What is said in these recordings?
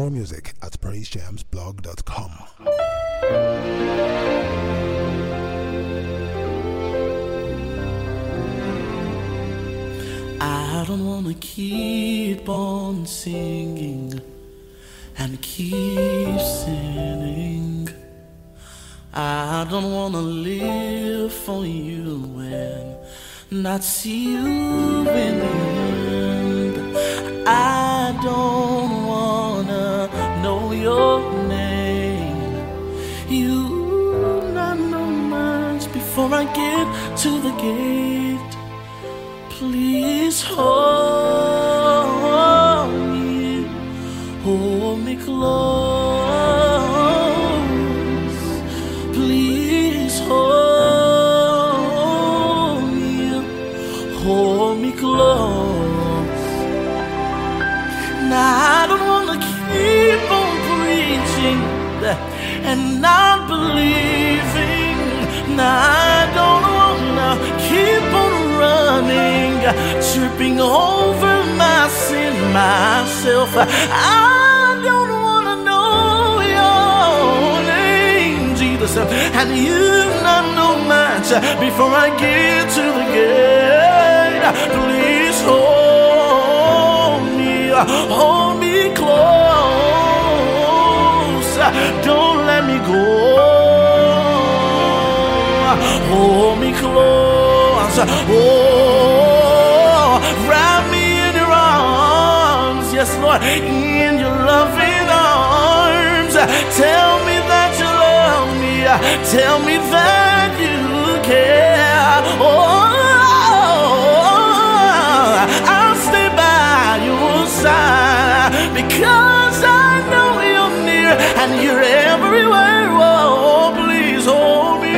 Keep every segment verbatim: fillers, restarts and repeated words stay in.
more music at praise jams blog dot com. I don't wanna keep on singing and keep sinning. I don't wanna live for you and not see you in the end. I don't wanna know your name. You not know much before I get to the gate. Please hold me, hold me close. Please hold me, hold me close. Now I don't wanna keep on preaching and not believing. Now I don't wanna keep on running, tripping over my sin myself. I don't wanna know your name, Jesus, and you not know much before I get to the gate. Please hold me, hold me close. Don't let me go. Hold me close. Oh, wrap me in your arms. Yes, Lord, in your loving arms. Tell me that you love me. Tell me that you care. Oh, I'll stay by your side because I know you're near and you're everywhere. Oh, please hold me.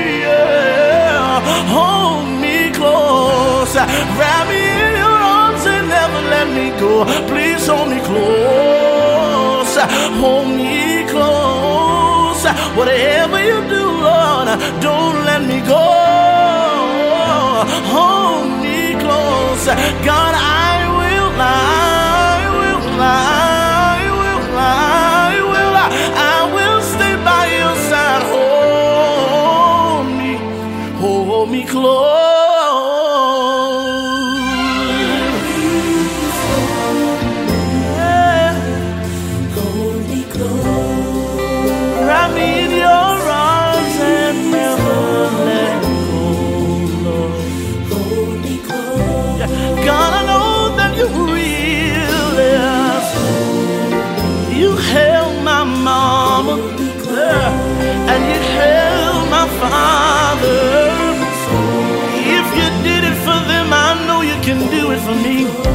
Hold me close, wrap me in your arms and never let me go. Please hold me close, hold me close. Whatever you do, Lord, don't let me go. Hold me close, God, I will, I will, I will, I will, I will stay by your side. Hold me, hold me close. Yeah. Hold me close. Wrap me in your arms and never let go, Lord. Hold me close. Yeah. God, I know that you really are. You held my mama, yeah, and you held my father. If you did it for them, I know you can do it for me.